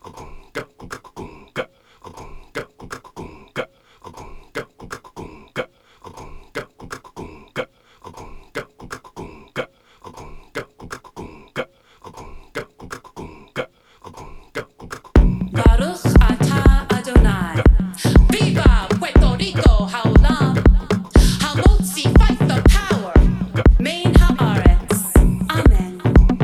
Baruch atah Adonai. Viva Puerto Rico, Haolam. Hamotzi, fight the power. Main haaretz. Amen.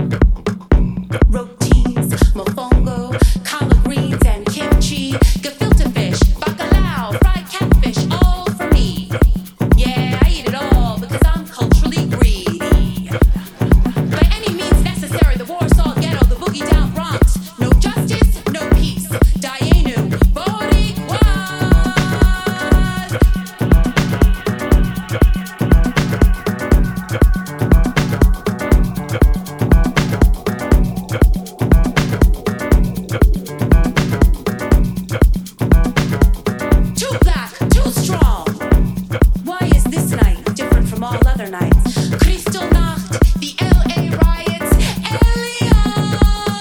Rotis, mofongo, collard greens and kimchi, gefilte fish, bacalao, fried catfish, all for me. Yeah, I eat it all because I'm culturally greedy. By any means necessary, the Warsaw Ghetto, the boogie down Bronx. No justice, no peace. Dayenu, Boricua. Too black, too strong. Why is this night different from all other nights? Kristallnacht, the LA riots, Elion.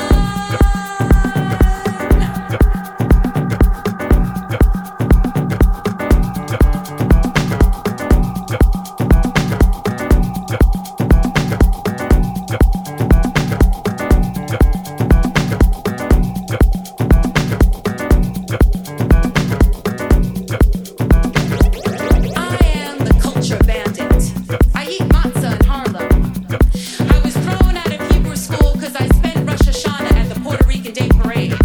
I am the culture bandit. I eat matzah in Harlem. I was thrown out of Hebrew school because I spent Rosh Hashanah at the Puerto Rican Day Parade.